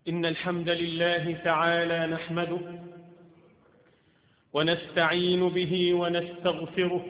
إن الحمد لله تعالى نحمده ونستعين به ونستغفره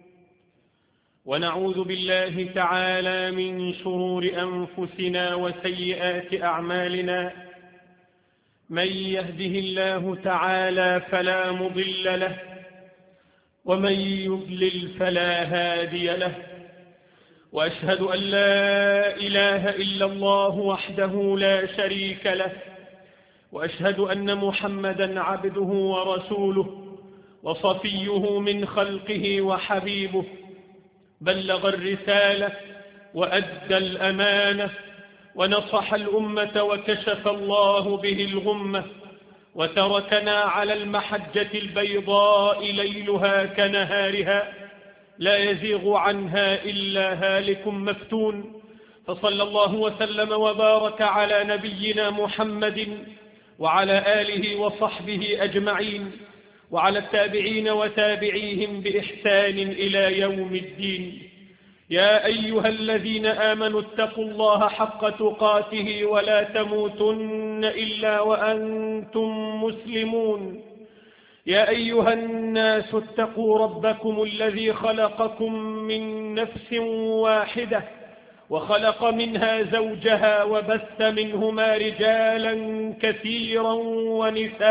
ونعوذ بالله تعالى من شرور أنفسنا وسيئات أعمالنا. من يهده الله تعالى فلا مضل له ومن يضلل فلا هادي له، وأشهد أن لا إله إلا الله وحده لا شريك له، وأشهد أن محمدا عبده ورسوله وصفيه من خلقه وحبيبه، بلغ الرسالة وأدى الأمانة ونصح الأمة وكشف الله به الغمة، وتركنا على المحجة البيضاء ليلها كنهارها لا يزيغ عنها إلا هالك مفتون. فصلى الله وسلم وبارك على نبينا محمد وعلى آله وصحبه أجمعين، وعلى التابعين وتابعيهم بإحسان إلى يوم الدين. يا أيها الذين آمنوا اتقوا الله حق تقاته ولا تموتن إلا وأنتم مسلمون. يا أيها الناس اتقوا ربكم الذي خلقكم من نفس واحدة وخلق منها زوجها وبث منهما رجالا كثيرا ونساء،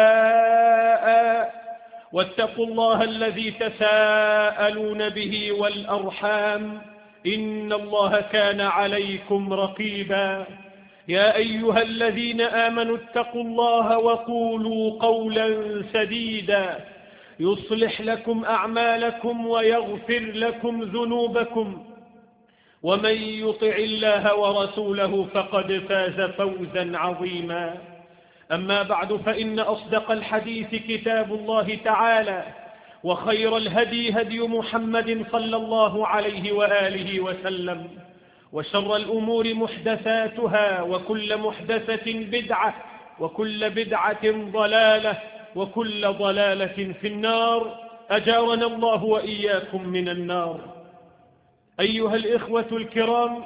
واتقوا الله الذي تساءلون به والأرحام إن الله كان عليكم رقيبا. يا أيها الذين آمنوا اتقوا الله وقولوا قولا سديدا يصلح لكم أعمالكم ويغفر لكم ذنوبكم، ومن يطع الله ورسوله فقد فاز فوزا عظيما. أما بعد، فإن أصدق الحديث كتاب الله تعالى، وخير الهدي هدي محمد صلى الله عليه وآله وسلم، وشر الأمور محدثاتها، وكل محدثة بدعة، وكل بدعة ضلالة، وكل ضلالة في النار. أجارنا الله وإياكم من النار. أيها الإخوة الكرام،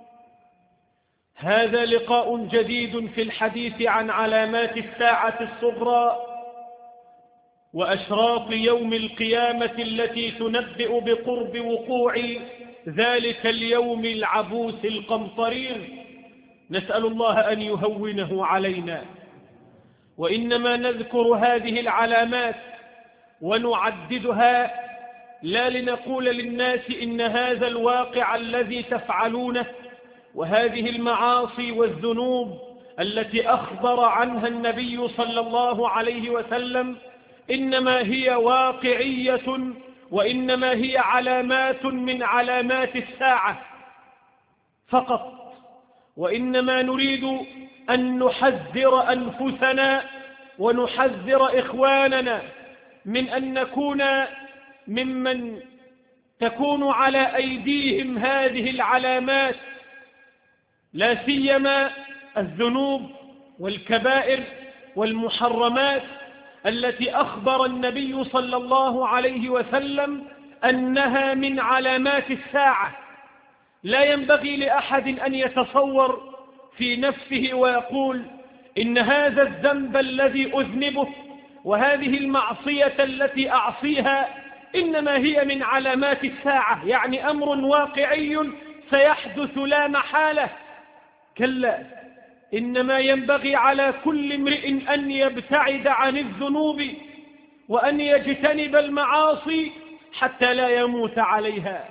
هذا لقاء جديد في الحديث عن علامات الساعة الصغرى وأشراط يوم القيامة التي تنبئ بقرب وقوع ذلك اليوم العبوس القمطرير. نسأل الله أن يهونه علينا. وإنما نذكر هذه العلامات ونعددها لا لنقول للناس إن هذا الواقع الذي تفعلونه وهذه المعاصي والذنوب التي أخبر عنها النبي صلى الله عليه وسلم إنما هي واقعية، وإنما هي علامات من علامات الساعة فقط، وإنما نريد أن نحذر أنفسنا ونحذر إخواننا من أن نكون ممن تكون على أيديهم هذه العلامات، لا سيما الذنوب والكبائر والمحرمات التي أخبر النبي صلى الله عليه وسلم أنها من علامات الساعة. لا ينبغي لأحد أن يتصور في نفسه ويقول إن هذا الذنب الذي أذنبه وهذه المعصية التي أعصيها إنما هي من علامات الساعة، يعني أمر واقعي سيحدث لا محالة. كلا، إنما ينبغي على كل امرئ أن يبتعد عن الذنوب وأن يجتنب المعاصي حتى لا يموت عليها.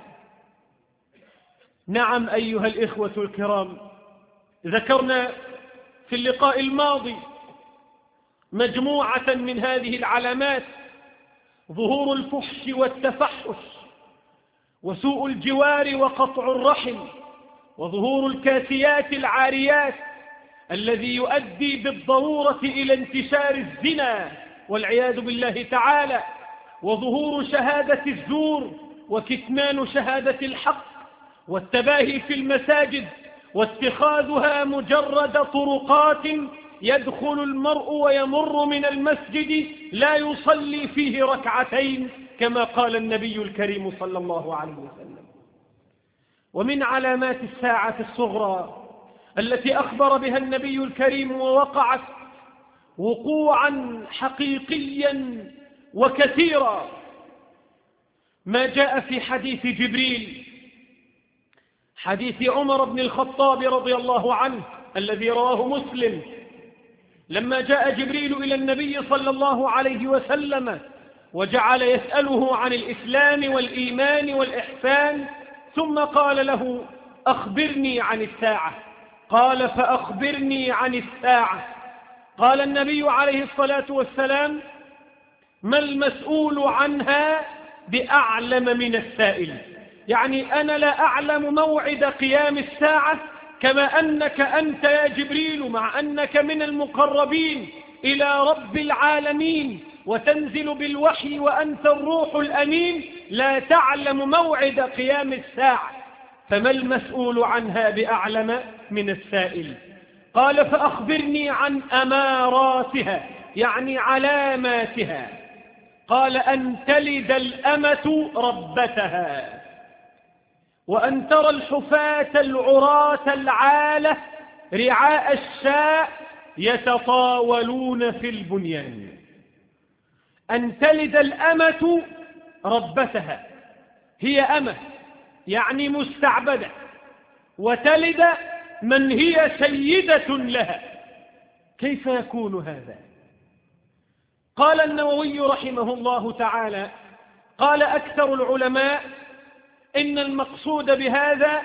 نعم أيها الإخوة الكرام، ذكرنا في اللقاء الماضي مجموعة من هذه العلامات: ظهور الفحش والتفحش، وسوء الجوار وقطع الرحم، وظهور الكاسيات العاريات الذي يؤدي بالضرورة إلى انتشار الزنا والعياذ بالله تعالى، وظهور شهادة الزور وكتمان شهادة الحق، والتباهي في المساجد واتخاذها مجرد طرقات يدخل المرء ويمر من المسجد لا يصلي فيه ركعتين كما قال النبي الكريم صلى الله عليه وسلم. ومن علامات الساعة الصغرى التي أخبر بها النبي الكريم ووقعت وقوعا حقيقيا وكثيرا، ما جاء في حديث جبريل، حديث عمر بن الخطاب رضي الله عنه الذي رواه مسلم، لما جاء جبريل إلى النبي صلى الله عليه وسلم وجعل يسأله عن الإسلام والإيمان والإحسان، ثم قال له: أخبرني عن الساعة. قال: فأخبرني عن الساعة. قال النبي عليه الصلاة والسلام: ما المسؤول عنها بأعلم من السائل. يعني أنا لا أعلم موعد قيام الساعة كما أنك أنت يا جبريل، مع أنك من المقربين إلى رب العالمين وتنزل بالوحي وأنت الروح الأمين، لا تعلم موعد قيام الساعة، فما المسؤول عنها بأعلم من السائل. قال: فأخبرني عن أماراتها، يعني علاماتها. قال: أن تلد الأمة ربتها، وأن ترى الحفاة العراة العالة رعاء الشاء يتطاولون في البنيان. أن تلد الأمة ربتها، هي أمة يعني مستعبدة، وتلد من هي سيدة لها. كيف يكون هذا؟ قال النووي رحمه الله تعالى: قال أكثر العلماء إن المقصود بهذا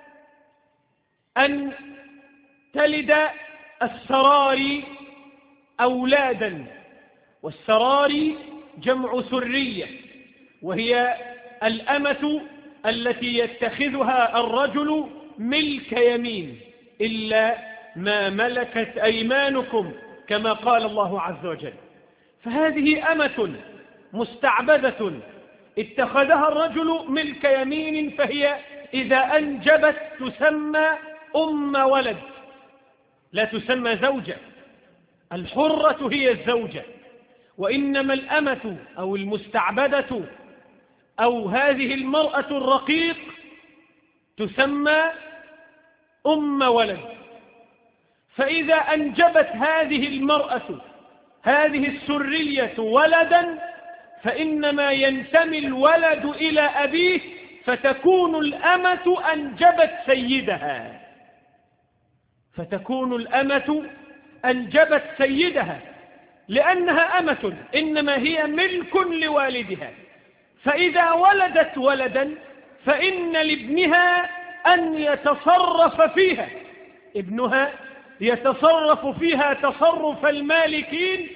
أن تلد السراري أولادا، والسراري جمع سرية، وهي الأمة التي يتخذها الرجل ملك يمين، إلا ما ملكت أيمانكم كما قال الله عز وجل. فهذه أمة مستعبدة اتخذها الرجل ملك يمين، فهي إذا أنجبت تسمى أم ولد، لا تسمى زوجة. الحرة هي الزوجة، وإنما الأمة أو المستعبدة أو هذه المرأة الرقيق تسمى أم ولد. فإذا أنجبت هذه المرأة هذه السرية ولدا، فإنما ينتمي الولد إلى أبيه، فتكون الأمة أنجبت سيدها، فتكون الأمة أنجبت سيدها، لأنها أمة إنما هي ملك لوالدها. فإذا ولدت ولدا فإن لابنها أن يتصرف فيها، ابنها يتصرف فيها تصرف المالكين،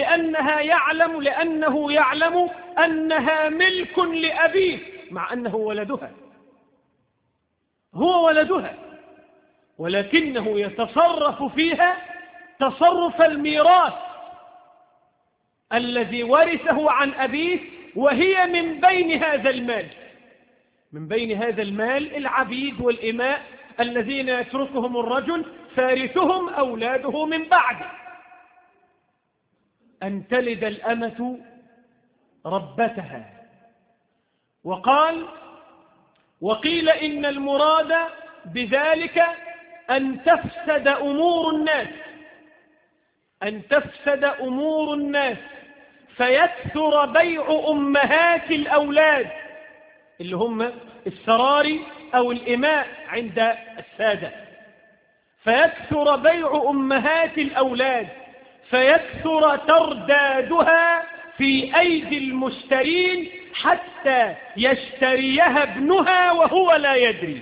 لأنه يعلم أنها ملك لأبيه، مع أنه ولدها، هو ولدها، ولكنه يتصرف فيها تصرف الميراث الذي ورثه عن أبيه، وهي من بين هذا المال، من بين هذا المال العبيد والإماء الذين يتركهم الرجل فارثهم أولاده من بعده. أن تلد الأمة ربتها. وقيل إن المراد بذلك أن تفسد أمور الناس، أن تفسد أمور الناس فيكثر بيع أمهات الأولاد اللي هم السراري أو الإماء عند السادة، فيكثر بيع أمهات الأولاد، فيكثر تردادها في أيدي المشترين حتى يشتريها ابنها وهو لا يدري،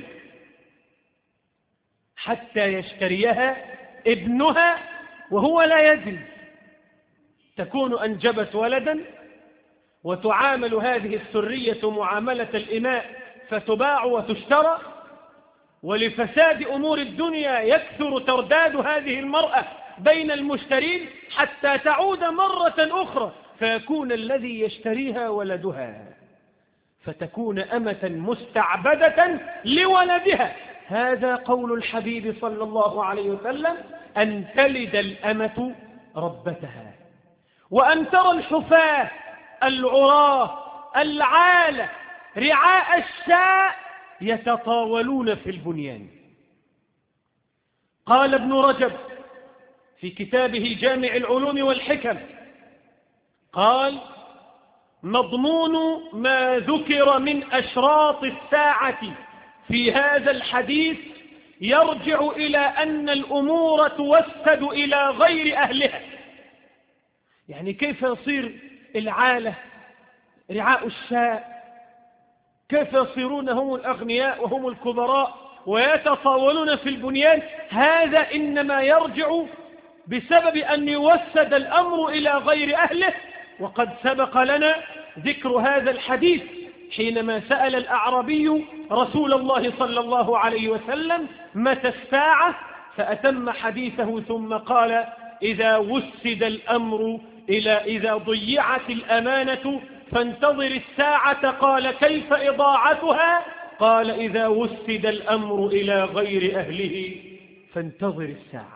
حتى يشتريها ابنها وهو لا يدري. تكون أنجبت ولدا وتعامل هذه السرية معاملة الإماء فتباع وتشترى، ولفساد أمور الدنيا يكثر ترداد هذه المرأة بين المشترين حتى تعود مرة أخرى فيكون الذي يشتريها ولدها، فتكون أمة مستعبدة لولدها. هذا قول الحبيب صلى الله عليه وسلم: أن تلد الأمة ربتها. وأن ترى الحفاة العراة العالة رعاء الشاء يتطاولون في البنيان. قال ابن رجب في كتابه جامع العلوم والحكم، قال: مضمون ما ذكر من أشراط الساعة في هذا الحديث يرجع إلى أن الأمور توسد إلى غير أهلها. يعني كيف يصير العالة رعاء الشاء؟ كيف يصيرون هم الأغنياء وهم الكبراء ويتطاولون في البنيان؟ هذا إنما يرجع بسبب أن يوسد الأمر إلى غير أهله. وقد سبق لنا ذكر هذا الحديث حينما سأل الأعرابي رسول الله صلى الله عليه وسلم متى الساعة، فأتم حديثه ثم قال: إذا وسد الأمر إذا ضيعت الأمانة فانتظر الساعة. قال: كيف إضاعتها؟ قال: إذا وسد الأمر إلى غير أهله فانتظر الساعة.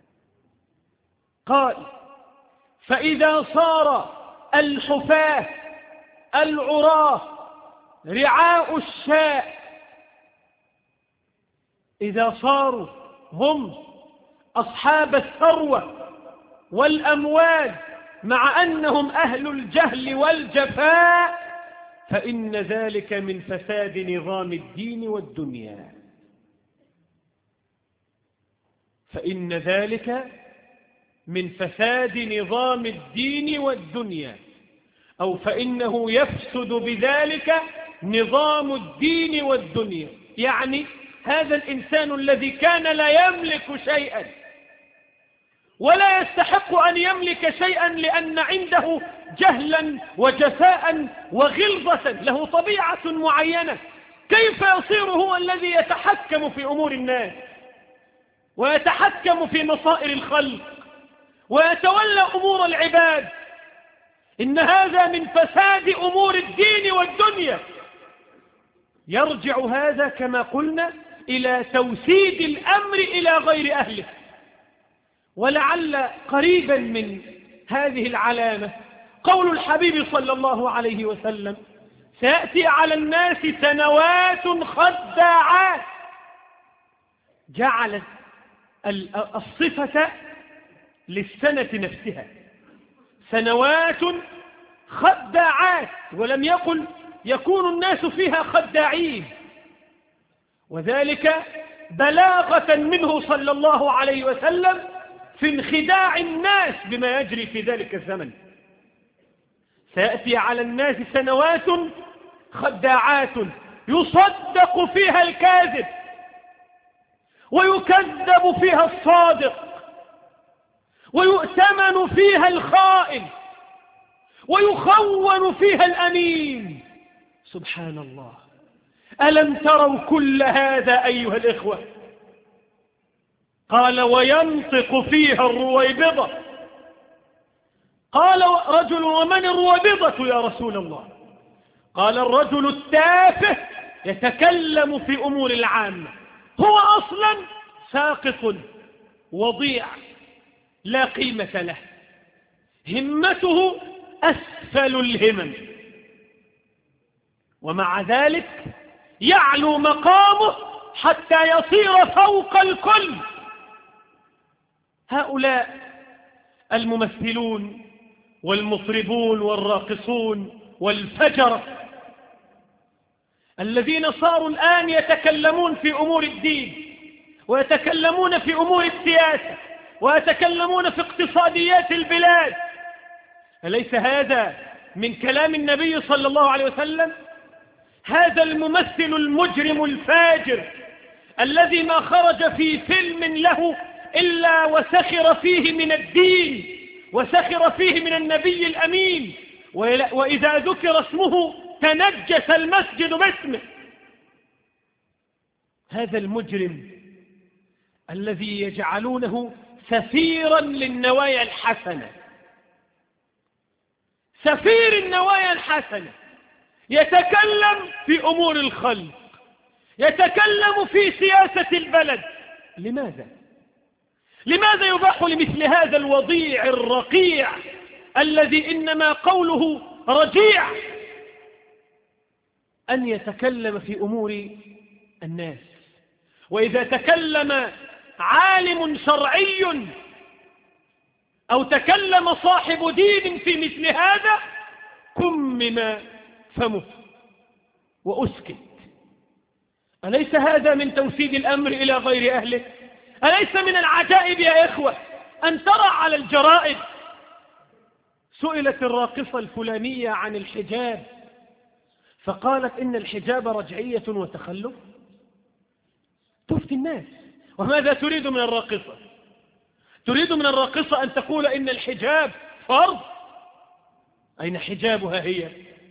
قال: فإذا صار الحفاة العراة رعاء الشاء، إذا صاروا هم أصحاب الثروة والأموال مع أنهم أهل الجهل والجفاء، فإن ذلك من فساد نظام الدين والدنيا. فإن ذلك من فساد نظام الدين والدنيا، أو فإنه يفسد بذلك نظام الدين والدنيا. يعني هذا الإنسان الذي كان لا يملك شيئا ولا يستحق أن يملك شيئا لأن عنده جهلا وجفاء وغلظة، له طبيعة معينة، كيف يصير هو الذي يتحكم في أمور الناس ويتحكم في مصائر الخلق ويتولى أمور العباد؟ إن هذا من فساد أمور الدين والدنيا. يرجع هذا كما قلنا إلى توسيد الأمر إلى غير أهله. ولعل قريبا من هذه العلامة قول الحبيب صلى الله عليه وسلم: سيأتي على الناس سنوات خداعات. جعلت الصفة للسنة نفسها، سنوات خداعات، ولم يقل يكون الناس فيها خداعين، وذلك بلاغة منه صلى الله عليه وسلم في انخداع الناس بما يجري في ذلك الزمن. سيأتي على الناس سنوات خداعات يصدق فيها الكاذب ويكذب فيها الصادق ويؤتمن فيها الخائن ويخون فيها الأمين. سبحان الله. ألم تروا كل هذا أيها الإخوة؟ قال: وينطق فيها الرويبضة. قال رجل: ومن الرويبضة يا رسول الله؟ قال: الرجل التافه يتكلم في أمور العامة، هو أصلا ساقط وضيع لا قيمة له، همته أسفل الهمم، ومع ذلك يعلو مقامه حتى يصير فوق الكل. هؤلاء الممثلون والمطربون والراقصون والفجرة الذين صاروا الآن يتكلمون في أمور الدين ويتكلمون في أمور السياسة ويتكلمون في اقتصاديات البلاد، أليس هذا من كلام النبي صلى الله عليه وسلم؟ هذا الممثل المجرم الفاجر الذي ما خرج في فيلم له إلا وسخر فيه من الدين وسخر فيه من النبي الأمين، وإذا ذكر اسمه تنجس المسجد باسمه. هذا المجرم الذي يجعلونه سفيرا للنوايا الحسنة، سفير النوايا الحسنة، يتكلم في أمور الخلق، يتكلم في سياسة البلد. لماذا يباح لمثل هذا الوضيع الرقيع الذي إنما قوله رجيع أن يتكلم في أمور الناس؟ وإذا تكلم عالم شرعي أو تكلم صاحب دين في مثل هذا كمم فمه وأسكت. أليس هذا من توسيد الأمر إلى غير أهله؟ أليس من العجائب يا إخوة أن ترى على الجرائد سئلت الراقصة الفلانية عن الحجاب فقالت إن الحجاب رجعية وتخلف؟ تفتي الناس. وماذا تريد من الراقصة؟ تريد من الراقصة أن تقول إن الحجاب فرض؟ أين حجابها هي؟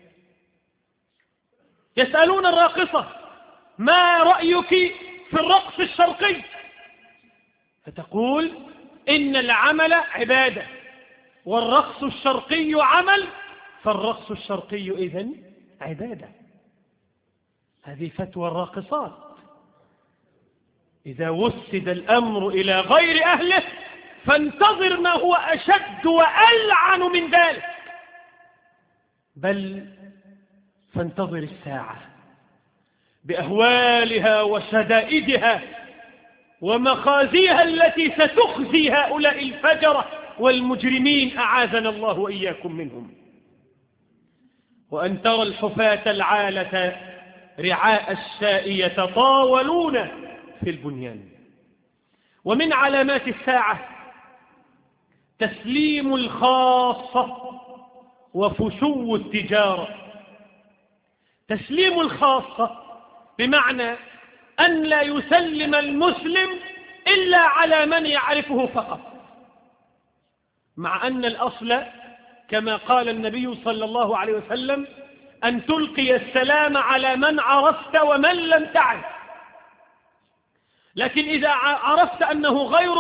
يسألون الراقصة ما رأيك في الرقص الشرقي؟ فتقول إن العمل عبادة والرقص الشرقي عمل، فالرقص الشرقي إذن عبادة. هذه فتوى الراقصات. إذا وسد الأمر إلى غير أهله فانتظر ما هو أشد وألعن من ذلك، بل فانتظر الساعة بأهوالها وشدائدها ومخازيها التي ستخزي هؤلاء الفجرة والمجرمين أعاذنا الله وإياكم منهم. وأن ترى الحفاة العالة رعاء الشاء يتطاولون في البنيان. ومن علامات الساعة تسليم الخاصة وفشو التجارة. تسليم الخاصة بمعنى أن لا يسلم المسلم إلا على من يعرفه فقط، مع أن الأصل كما قال النبي صلى الله عليه وسلم أن تلقي السلام على من عرفت ومن لم تعرف. لكن إذا عرفت أنه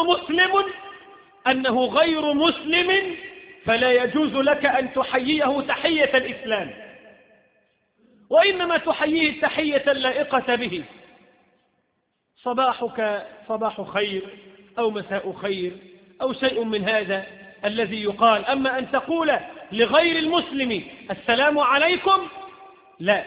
غير مسلم فلا يجوز لك أن تحييه تحية الإسلام، وإنما تحييه التحية اللائقة به. صباحك صباح خير أو مساء خير أو شيء من هذا الذي يقال. أما أن تقول لغير المسلم السلام عليكم، لا،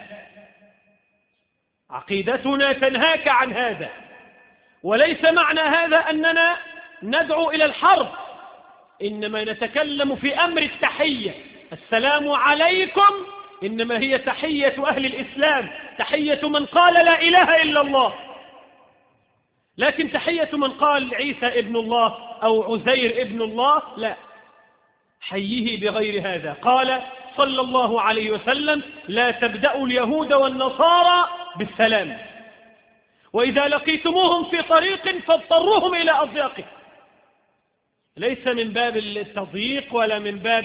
عقيدتنا تنهاك عن هذا. وليس معنى هذا أننا ندعو إلى الحرب، إنما نتكلم في أمر التحية. السلام عليكم إنما هي تحية أهل الإسلام، تحية من قال لا إله إلا الله. لكن تحية من قال عيسى ابن الله أو عزير ابن الله لا، حيه بغير هذا. قال صلى الله عليه وسلم لا تبدأوا اليهود والنصارى بالسلام، وإذا لقيتموهم في طريق فاضطروهم إلى أضياقه. ليس من باب التضييق ولا من باب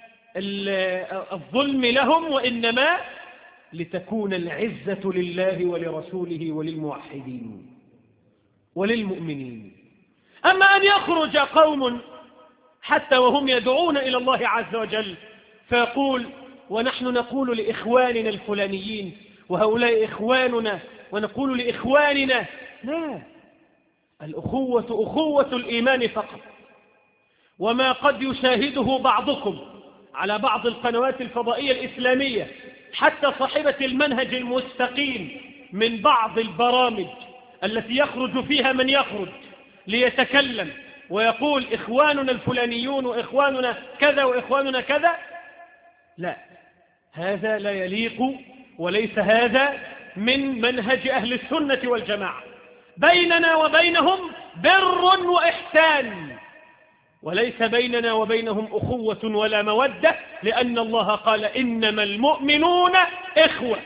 الظلم لهم، وإنما لتكون العزة لله ولرسوله وللموحدين وللمؤمنين. أما أن يخرج قوم حتى وهم يدعون إلى الله عز وجل فيقول ونحن نقول لإخواننا الفلانيين وهؤلاء إخواننا ونقول لإخواننا، لا، الأخوة أخوة الإيمان فقط. وما قد يشاهده بعضكم على بعض القنوات الفضائية الإسلامية حتى صاحبة المنهج المستقيم من بعض البرامج التي يخرج فيها من يخرج ليتكلم ويقول إخواننا الفلانيون وإخواننا كذا وإخواننا كذا، لا، هذا لا يليق، وليس هذا من منهج أهل السنة والجماعة. بيننا وبينهم بر وإحسان، وليس بيننا وبينهم أخوة ولا مودة، لأن الله قال إنما المؤمنون إخوة،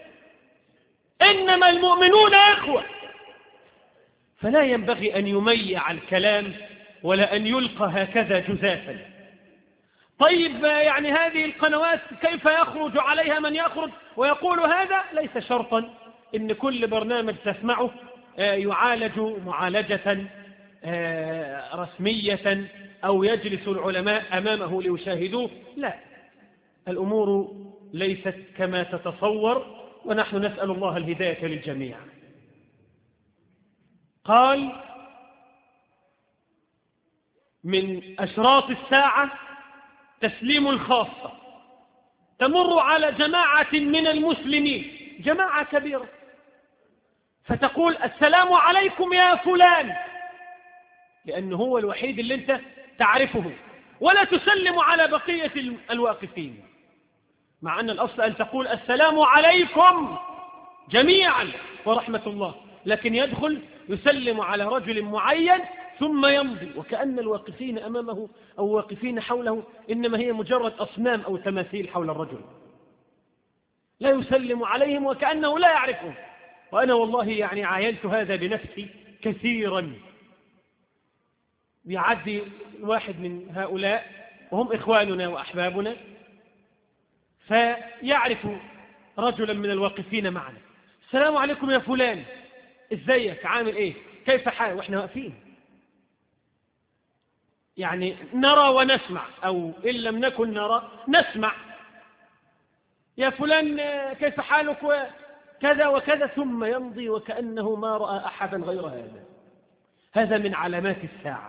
إنما المؤمنون إخوة. فلا ينبغي أن يميع الكلام ولا أن يلقى هكذا جزافا. طيب يعني هذه القنوات كيف يخرج عليها من يخرج ويقول هذا؟ ليس شرطا إن كل برنامج تسمعه يعالج معالجة رسمية أو يجلس العلماء أمامه ليشاهدوه، لا، الأمور ليست كما تتصور، ونحن نسأل الله الهداية للجميع. قال من أشراط الساعة تسليم الخاصة. تمر على جماعة من المسلمين، جماعة كبيرة، فتقول السلام عليكم يا فلان، لأنه هو الوحيد اللي أنت تعرفه، ولا تسلم على بقية الواقفين، مع أن الأصل أن تقول السلام عليكم جميعا ورحمة الله، لكن يدخل يسلم على رجل معين ثم يمضي، وكأن الواقفين أمامه أو واقفين حوله إنما هي مجرد أصنام أو تماثيل حول الرجل، لا يسلم عليهم وكأنه لا يعرفهم. وأنا والله يعني عاينت هذا بنفسي كثيرا. يعدي واحد من هؤلاء وهم إخواننا وأحبابنا، فيعرف رجلا من الواقفين معنا، السلام عليكم يا فلان، ازيك، عامل ايه، كيف حالك، واحنا واقفين يعني نرى ونسمع، أو إن لم نكن نرى نسمع، يا فلان كيف حالك وكذا وكذا، ثم يمضي وكأنه ما رأى أحدا غير هذا. هذا من علامات الساعة.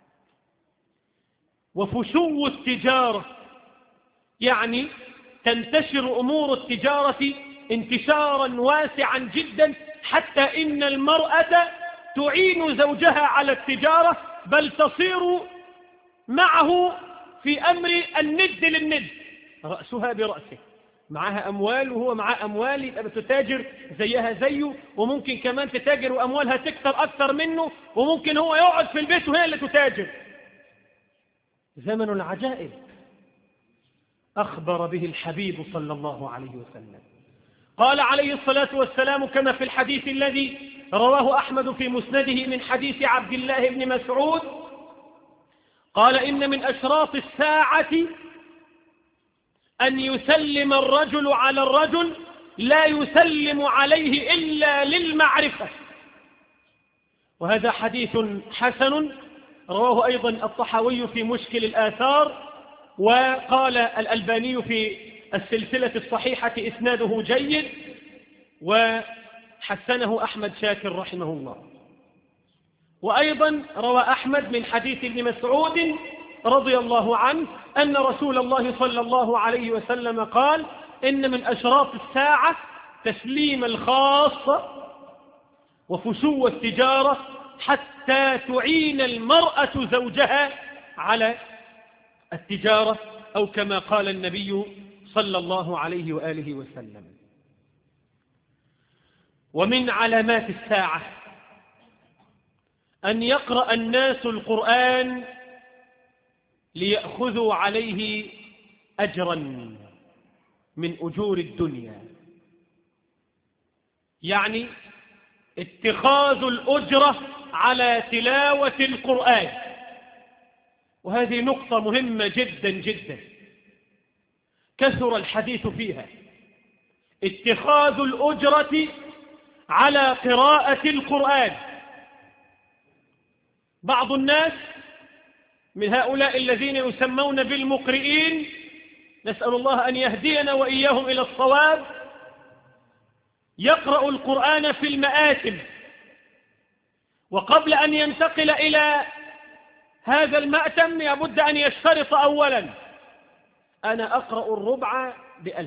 وفشو التجارة، يعني تنتشر أمور التجارة انتشارا واسعا جدا، حتى إن المرأة تعين زوجها على التجارة، بل تصير معه في أمر الند للند، رأسها برأسه، معها أموال وهو معها أموال، يبقى تتاجر زيها زيه، وممكن كمان تتاجر وأموالها تكثر أكثر منه، وممكن هو يقعد في البيت وهي اللي تتاجر. زمن العجائب أخبر به الحبيب صلى الله عليه وسلم. قال عليه الصلاة والسلام كما في الحديث الذي رواه أحمد في مسنده من حديث عبد الله بن مسعود، قال إن من أشراط الساعة أن يسلم الرجل على الرجل لا يسلم عليه إلا للمعرفة. وهذا حديث حسن رواه أيضا الطحاوي في مشكل الآثار، وقال الألباني في السلسلة الصحيحة إسناده جيد، وحسنه أحمد شاكر رحمه الله. وأيضا روى أحمد من حديث ابن مسعود رضي الله عنه أن رسول الله صلى الله عليه وسلم قال إن من أشراط الساعة تسليم الخاصة وفشو التجارة، حتى تعين المرأة زوجها على التجارة، أو كما قال النبي صلى الله عليه وآله وسلم. ومن علامات الساعة أن يقرأ الناس القرآن ليأخذوا عليه أجرا من أجور الدنيا، يعني اتخاذ الأجرة على تلاوة القرآن. وهذه نقطة مهمة جدا جدا كثر الحديث فيها، اتخاذ الأجرة على قراءة القرآن. بعض الناس من هؤلاء الذين يسمون بالمقرئين، نسأل الله أن يهدينا وإياهم إلى الصواب، يقرأ القرآن في المآتم، وقبل أن ينتقل إلى هذا المأتم لابد أن يشترط أولا: أنا أقرأ الربع ب1000،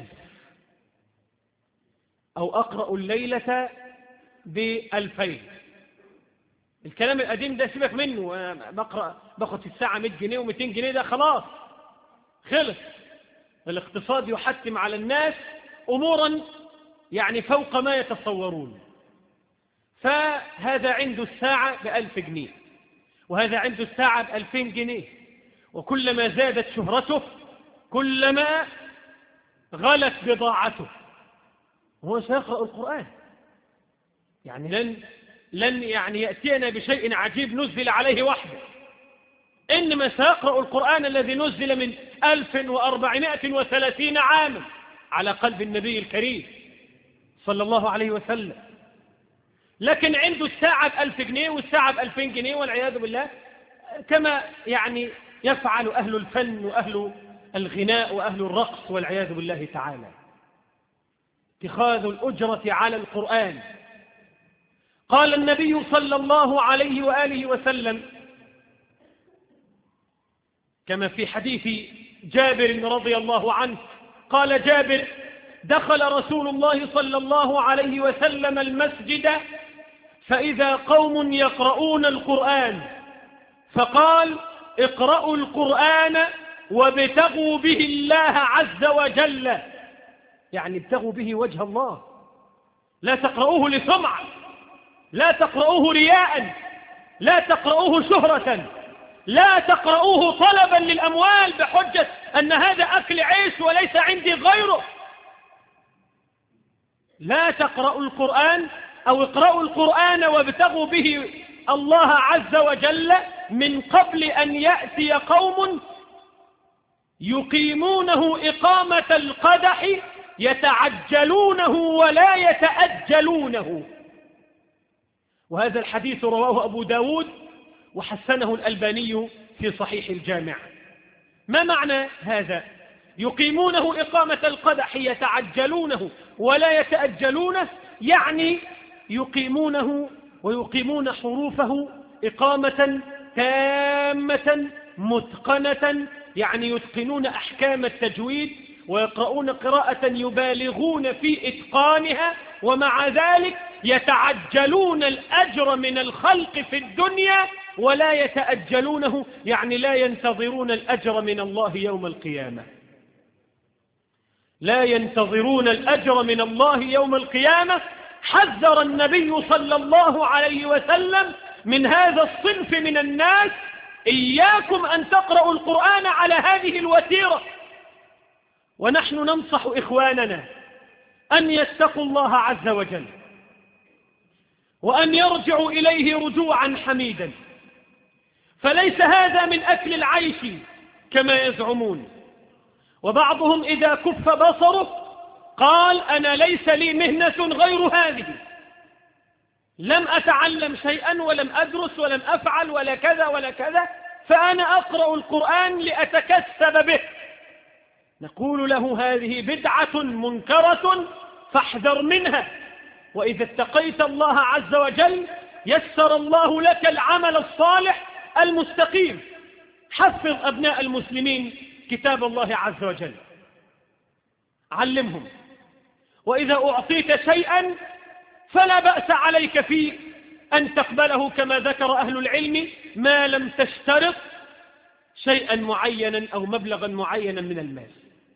أو أقرأ الليلة ب2000. الكلام القديم ده سيبك منه، باخد في الساعة 100 جنيه و200 جنيه، ده خلاص خلص. الاقتصاد يحتم على الناس أمورا يعني فوق ما يتصورون. فهذا عنده الساعة ب1000 جنيه، وهذا عنده الساعة ب2000 جنيه، وكلما زادت شهرته كلما غلت بضاعته. هو سيقرأ القرآن، يعني لن يعني يأتينا بشيء عجيب نزل عليه وحده، إنما سيقرأ القرآن الذي نزل من 1430 عاما على قلب النبي الكريم صلى الله عليه وسلم. لكن عنده الساعة ب1000 جنيه والساعة ب2000 جنيه، والعياذ بالله، كما يعني يفعل أهل الفن وأهل الغناء وأهل الرقص والعياذ بالله تعالى. اتخاذ الأجرة على القرآن. قال النبي صلى الله عليه وآله وسلم كما في حديث جابر رضي الله عنه، قال جابر: دخل رسول الله صلى الله عليه وسلم المسجد فإذا قوم يقرؤون القرآن فقال اقرأوا القرآن وابتغوا به الله عز وجل، يعني ابتغوا به وجه الله، لا تقرؤوه لسمعة، لا تقرؤوه رياء، لا تقرؤوه شهرة، لا تقرؤوه طلبا للأموال بحجة أن هذا أكل عيش وليس عندي غيره. لا تقرأوا القرآن أو اقرأوا القرآن وابتغوا به الله عز وجل من قبل أن يأتي قوم يقيمونه إقامة القدح يتعجلونه ولا يتأجلونه. وهذا الحديث رواه أبو داود وحسنه الألباني في صحيح الجامع. ما معنى هذا؟ يقيمونه إقامة القدح يتعجلونه ولا يتأجلونه، يعني يقيمونه ويقيمون حروفه إقامة تامة متقنة، يعني يتقنون أحكام التجويد ويقرؤون قراءة يبالغون في إتقانها، ومع ذلك يتعجلون الأجر من الخلق في الدنيا ولا يتأجلونه، يعني لا ينتظرون الأجر من الله يوم القيامة. لا ينتظرون الأجر من الله يوم القيامة. حذر النبي صلى الله عليه وسلم من هذا الصنف من الناس: إياكم أن تقرأوا القرآن على هذه الوتيرة. ونحن ننصح إخواننا أن يتقوا الله عز وجل وأن يرجعوا إليه رجوعا حميدا، فليس هذا من أكل العيش كما يزعمون. وبعضهم إذا كف بصره قال أنا ليس لي مهنة غير هذه، لم أتعلم شيئا ولم أدرس ولم أفعل ولا كذا ولا كذا، فأنا أقرأ القرآن لأتكسب به. نقول له هذه بدعة منكرة فاحذر منها، وإذا اتقيت الله عز وجل يسر الله لك العمل الصالح المستقيم. حفظ أبناء المسلمين كتاب الله عز وجل، علمهم، وإذا أعطيت شيئا فلا بأس عليك في أن تقبله كما ذكر أهل العلم، ما لم تشترط شيئا معينا أو مبلغا معينا من المال.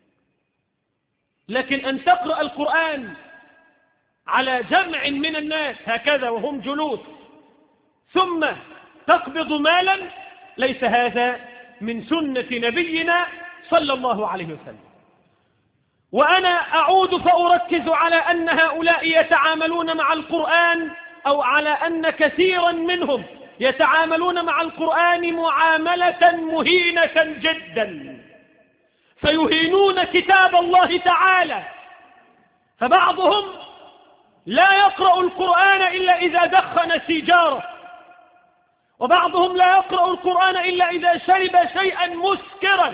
لكن أن تقرأ القرآن على جمع من الناس هكذا وهم جلوس ثم تقبض مالا، ليس هذا من سنة نبينا صلى الله عليه وسلم. وأنا أعود فأركز على أن هؤلاء يتعاملون مع القرآن، أو على أن كثيرا منهم يتعاملون مع القرآن معاملة مهينة جدا، فيهينون كتاب الله تعالى. فبعضهم لا يقرأ القرآن إلا إذا دخن سيجارة، وبعضهم لا يقرأ القرآن إلا إذا شرب شيئا مسكرا،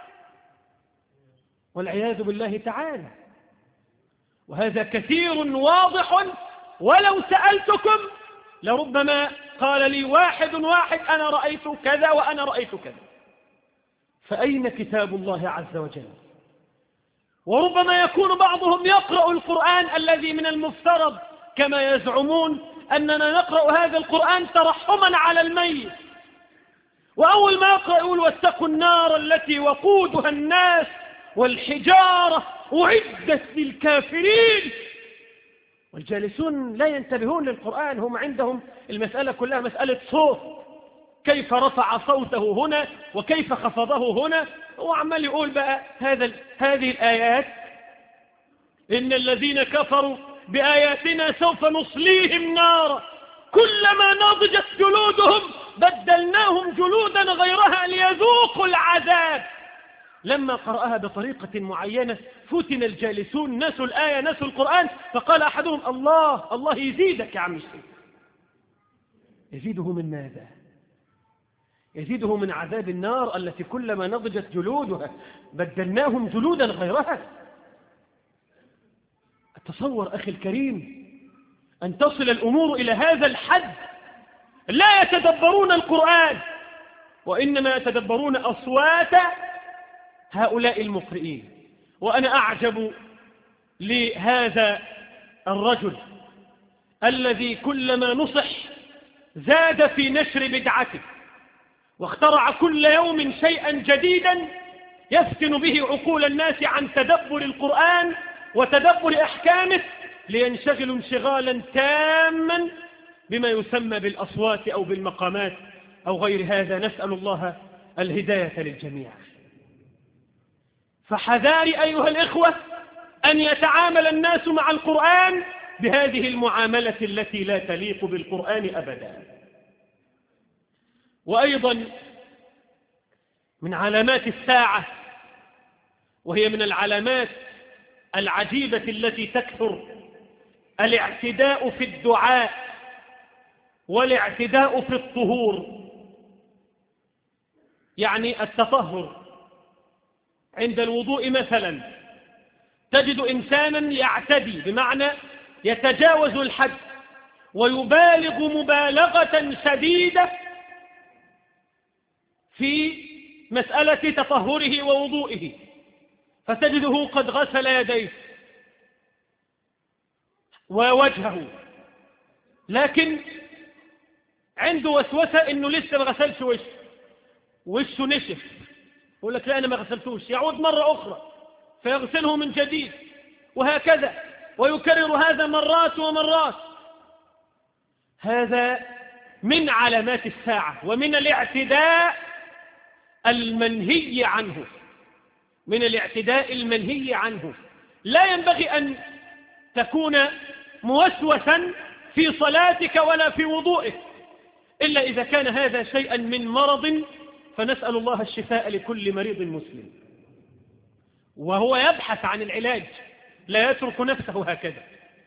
والعياذ بالله تعالى. وهذا كثير واضح، ولو سألتكم لربما قال لي واحد أنا رأيت كذا وأنا رأيت كذا. فأين كتاب الله عز وجل؟ وربما يكون بعضهم يقرأ القرآن الذي من المفترض كما يزعمون أننا نقرأ هذا القرآن ترحما على الميت، وأول ما يقرأ يقول واتقوا النار التي وقودها الناس والحجارة أعدت للكافرين. والجالسون لا ينتبهون للقرآن، هم عندهم المسألة كلها مسألة صوت، كيف رفع صوته هنا وكيف خفضه هنا. هو عمال يقول بقى هذه الآيات: إن الذين كفروا بآياتنا سوف نصليهم نارا كلما نضجت جلودهم بدلناهم جلودا غيرها ليذوقوا العذاب. لما قرأها بطريقة معينة فتن الجالسون، نسوا الآية نسوا القرآن، فقال أحدهم: الله يزيدك يا عم الشيخ. يزيده من ماذا؟ يزيده من عذاب النار التي كلما نضجت جلودها بدلناهم جلودا غيرها. أتصور أخي الكريم أن تصل الأمور إلى هذا الحد، لا يتدبرون القرآن وإنما يتدبرون أصوات هؤلاء المقرئين. وأنا أعجب لهذا الرجل الذي كلما نصح زاد في نشر بدعته، واخترع كل يوم شيئا جديدا يفتن به عقول الناس عن تدبر القرآن وتدبر أحكامه، لينشغلوا انشغالا تاما بما يسمى بالأصوات أو بالمقامات أو غير هذا. نسأل الله الهداية للجميع. فحذار أيها الإخوة أن يتعامل الناس مع القرآن بهذه المعاملة التي لا تليق بالقرآن أبدا. وأيضا من علامات الساعة، وهي من العلامات العجيبة التي تكثر، الاعتداء في الدعاء والاعتداء في الطهور، يعني التطهر. عند الوضوء مثلا تجد إنسانا يعتدي، بمعنى يتجاوز الحد ويبالغ مبالغة شديدة في مسألة تطهره ووضوئه، فتجده قد غسل يديه ووجهه، لكن عنده وسوسة إنه لسه ما غسلش وشه نشف، يقول لك لا أنا ما غسلتوش، يعود مرة أخرى فيغسله من جديد، وهكذا، ويكرر هذا مرات ومرات. هذا من علامات الساعة ومن الاعتداء المنهي عنه، من الاعتداء المنهي عنه. لا ينبغي أن تكون موسوسا في صلاتك ولا في وضوئك، إلا إذا كان هذا شيئا من مرض، فنسأل الله الشفاء لكل مريض مسلم، وهو يبحث عن العلاج، لا يترك نفسه هكذا.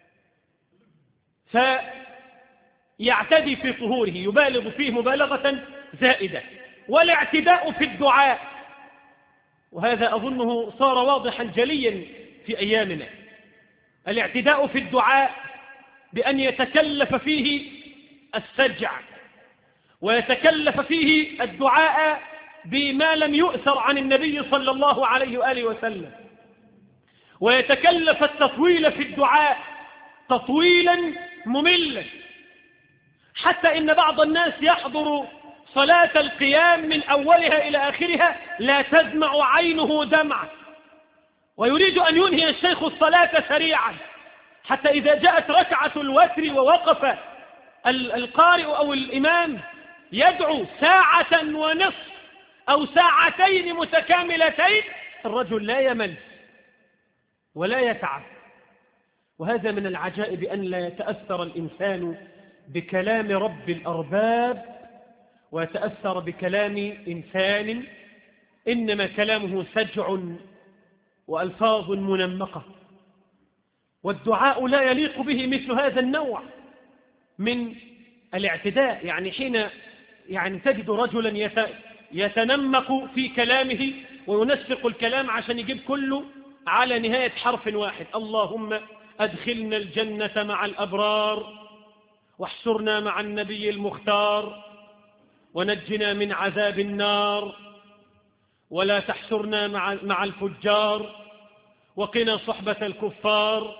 فيعتدي في طهوره، يبالغ فيه مبالغة زائدة. والاعتداء في الدعاء، وهذا أظنه صار واضحا جليا في أيامنا، الاعتداء في الدعاء بأن يتكلف فيه السجع، ويتكلف فيه الدعاء بما لم يؤثر عن النبي صلى الله عليه وآله وسلم، ويتكلف التطويل في الدعاء تطويلا مملا، حتى إن بعض الناس يحضر صلاة القيام من أولها إلى آخرها لا تدمع عينه دمعة، ويريد أن ينهي الشيخ الصلاة سريعا، حتى إذا جاءت ركعة الوتر ووقف القارئ أو الإمام يدعو ساعة ونصف أو ساعتين متكاملتين، الرجل لا يمل ولا يتعب. وهذا من العجائب أن لا يتأثر الإنسان بكلام رب الأرباب ويتأثر بكلام إنسان إنما كلامه سجع وألفاظ منمقة. والدعاء لا يليق به مثل هذا النوع من الاعتداء. يعني حين تجد رجلا يتنمق في كلامه وينسق الكلام عشان يجيب كله على نهاية حرف واحد: اللهم أدخلنا الجنة مع الأبرار، واحشرنا مع النبي المختار، ونجنا من عذاب النار، ولا تحشرنا مع الفجار، وقنا صحبة الكفار.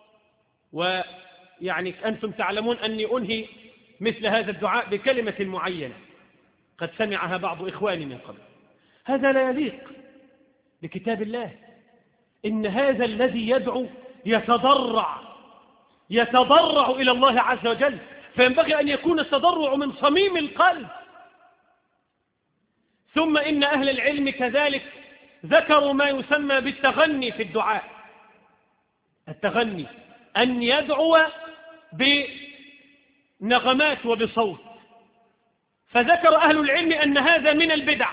ويعني أنتم تعلمون أني أنهي مثل هذا الدعاء بكلمة معينة قد سمعها بعض إخواني من قبل. هذا لا يليق بكتاب الله. إن هذا الذي يدعو يتضرع إلى الله عز وجل، فينبغي أن يكون التضرع من صميم القلب. ثم إن أهل العلم كذلك ذكروا ما يسمى بالتغني في الدعاء. التغني أن يدعو بنغمات وبصوت، فذكر أهل العلم أن هذا من البدع،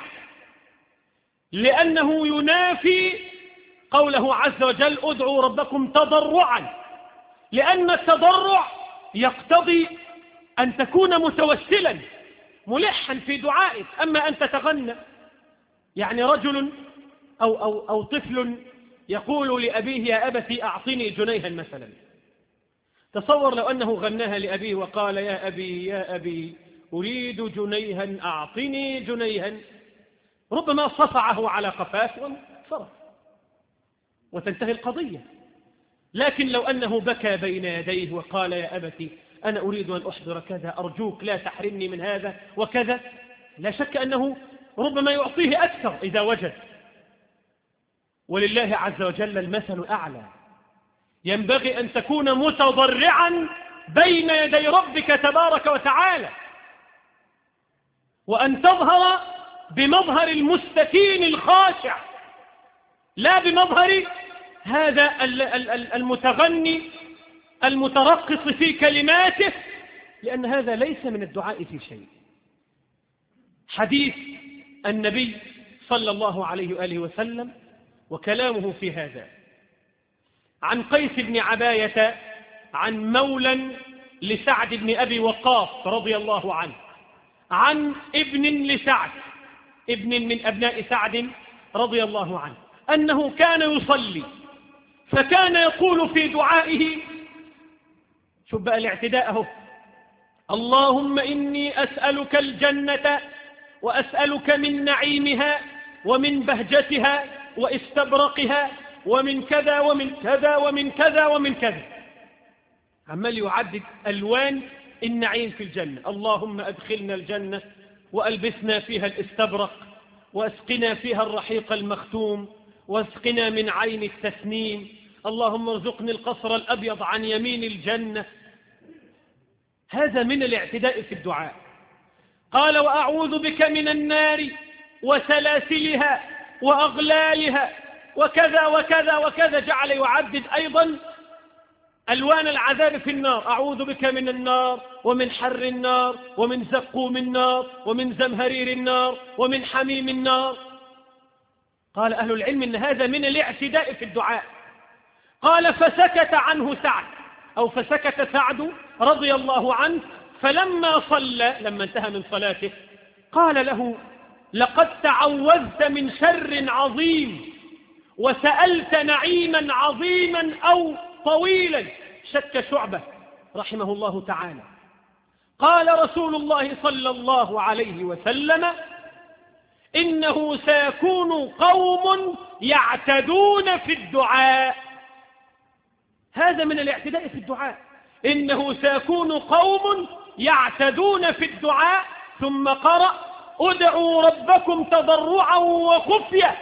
لأنه ينافي قوله عز وجل: ادعوا ربكم تضرعا، لأن التضرع يقتضي أن تكون متوسلا ملحا في دعائك. أما أن تتغنى، يعني رجل أو طفل يقول لأبيه: يا أبتي أعطني جنيها مثلا. تصور لو أنه غناها لأبيه وقال: يا أبي يا أبي أريد جنيها أعطني جنيها، ربما صفعه على قفاه وانصرف وتنتهي القضية. لكن لو أنه بكى بين يديه وقال: يا أبتي أنا أريد أن أحضر كذا، أرجوك لا تحرمني من هذا وكذا، لا شك أنه ربما يعطيه أكثر إذا وجد. ولله عز وجل المثل الأعلى. ينبغي أن تكون متضرعا بين يدي ربك تبارك وتعالى، وأن تظهر بمظهر المستكين الخاشع، لا بمظهر هذا المتغني المترقص في كلماته، لأن هذا ليس من الدعاء في شيء. حديث النبي صلى الله عليه وآله وسلم وكلامه في هذا عن قيس بن عباية عن مولى لسعد بن أبي وقاص رضي الله عنه، عن ابن لسعد، ابن من أبناء سعد رضي الله عنه، أنه كان يصلي فكان يقول في دعائه، شوف بقى الاعتداء، اللهم إني أسألك الجنة وأسألك من نعيمها ومن بهجتها واستبرقها ومن كذا ومن كذا ومن كذا ومن كذا، عمال يعدد ألوان النعيم في الجنة. اللهم أدخلنا الجنة وألبسنا فيها الاستبرق وأسقنا فيها الرحيق المختوم واسقنا من عين التسنيم، اللهم ارزقني القصر الأبيض عن يمين الجنة. هذا من الاعتداء في الدعاء. قال وأعوذ بك من النار وسلاسلها وأغلالها وكذا وكذا وكذا، جعل يعدد أيضا ألوان العذاب في النار. أعوذ بك من النار ومن حر النار ومن زقوم النار ومن زمهرير النار ومن حميم النار. قال أهل العلم إن هذا من الاعتداء في الدعاء. قال فسكت عنه سعد، أو فسكت سعد رضي الله عنه، فلما صلى، لما انتهى من صلاته، قال له لقد تعوذت من شر عظيم وسألت نعيما عظيما أو طويلا. شك شعبة رحمه الله تعالى. قال رسول الله صلى الله عليه وسلم إنه سيكون قوم يعتدون في الدعاء. هذا من الاعتداء في الدعاء. إنه سيكون قوم يعتدون في الدعاء. ثم قرأ ادعوا ربكم تضرعا وخفية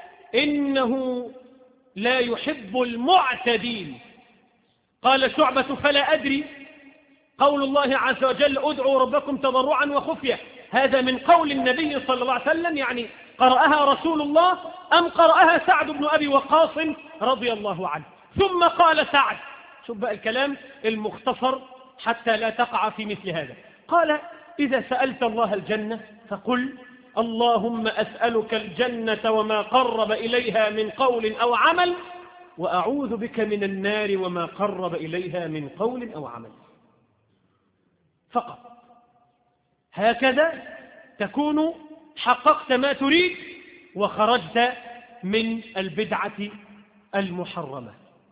إنه لا يحب المعتدين. قال شعبة فلا أدري قول الله عز وجل ادعوا ربكم تضرعا وخفية، هذا من قول النبي صلى الله عليه وسلم، يعني قرأها رسول الله أم قرأها سعد بن أبي وقاص رضي الله عنه؟ ثم قال سعد، شوف بقى الكلام المختصر حتى لا تقع في مثل هذا، قال إذا سألت الله الجنة فقل اللهم أسألك الجنة وما قرب إليها من قول أو عمل، وأعوذ بك من النار وما قرب إليها من قول أو عمل. فقط هكذا تكون حققت ما تريد وخرجت من البدعة المحرمة.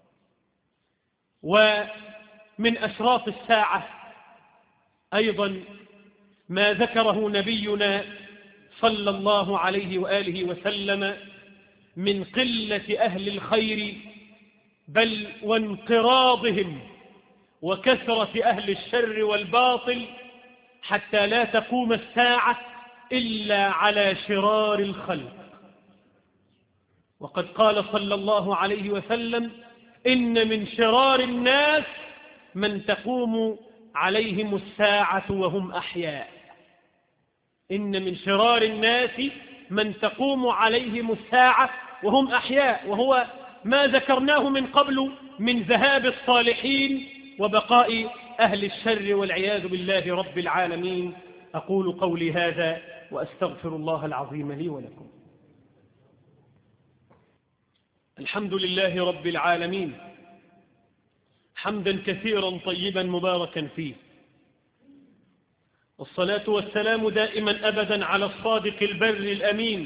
ومن أشراط الساعة أيضا ما ذكره نبينا صلى الله عليه وآله وسلم من قلة أهل الخير بل وانقراضهم وكثرة أهل الشر والباطل، حتى لا تقوم الساعة إلا على شرار الخلق. وقد قال صلى الله عليه وسلم إن من شرار الناس من تقوم عليهم الساعة وهم أحياء. إن من شرار الناس من تقوم عليهم الساعة وهم أحياء، وهو ما ذكرناه من قبل من ذهاب الصالحين وبقاء أهل الشر والعياذ بالله رب العالمين. أقول قولي هذا وأستغفر الله العظيم لي ولكم. الحمد لله رب العالمين حمدا كثيرا طيبا مباركا فيه، والصلاة والسلام دائما أبدا على الصادق البر الأمين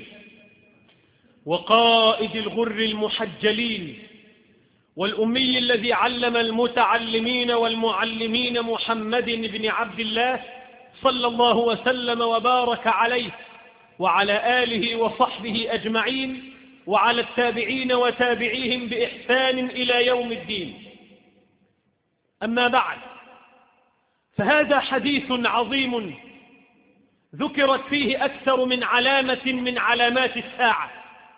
وقائد الغر المحجلين والأمي الذي علم المتعلمين والمعلمين محمد بن عبد الله صلى الله وسلم وبارك عليه وعلى آله وصحبه أجمعين وعلى التابعين وتابعيهم بإحسان إلى يوم الدين. أما بعد، فهذا حديث عظيم ذكرت فيه أكثر من علامة من علامات الساعة.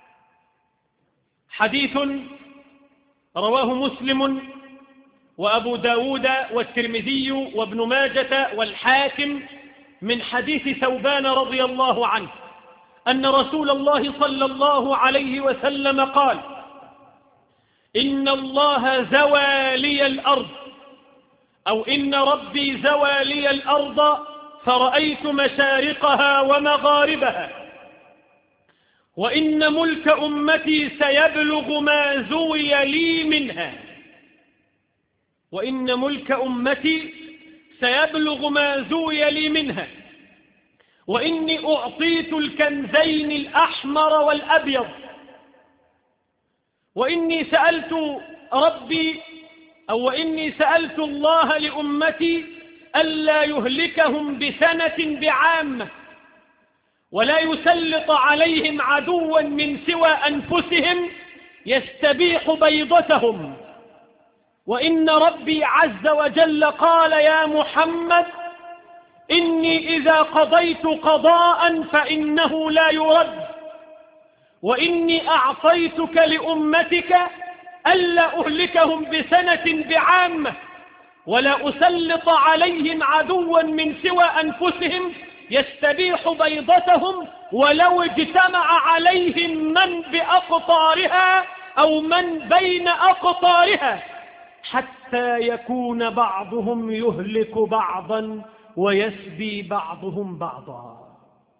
حديث رواه مسلم وأبو داود والترمذي وابن ماجة والحاكم من حديث ثوبان رضي الله عنه أن رسول الله صلى الله عليه وسلم قال: إن الله زوى لي الأرض، أو إن ربي زوى لي الأرض فرأيت مشارقها ومغاربها، وإن ملك أمتي سيبلغ ما زوي لي منها، وإن ملك أمتي سيبلغ ما زوي لي منها، وإني أعطيت الكنزين الأحمر والأبيض، وإني سألت ربي وإني سألت الله لأمتي ألا يهلكهم بسنة بعامة، ولا يسلط عليهم عدوا من سوى أنفسهم يستبيح بيضتهم، وإن ربي عز وجل قال: يا محمد إني إذا قضيت قضاء فإنه لا يرد، وإني أعطيتك لأمتك ألا أهلكهم بسنة بعامة، ولا أسلط عليهم عدوا من سوى أنفسهم يستبيح بيضتهم، ولو اجتمع عليهم من بأقطارها أو من بين أقطارها، حتى يكون بعضهم يهلك بعضا ويسبي بعضهم بعضا.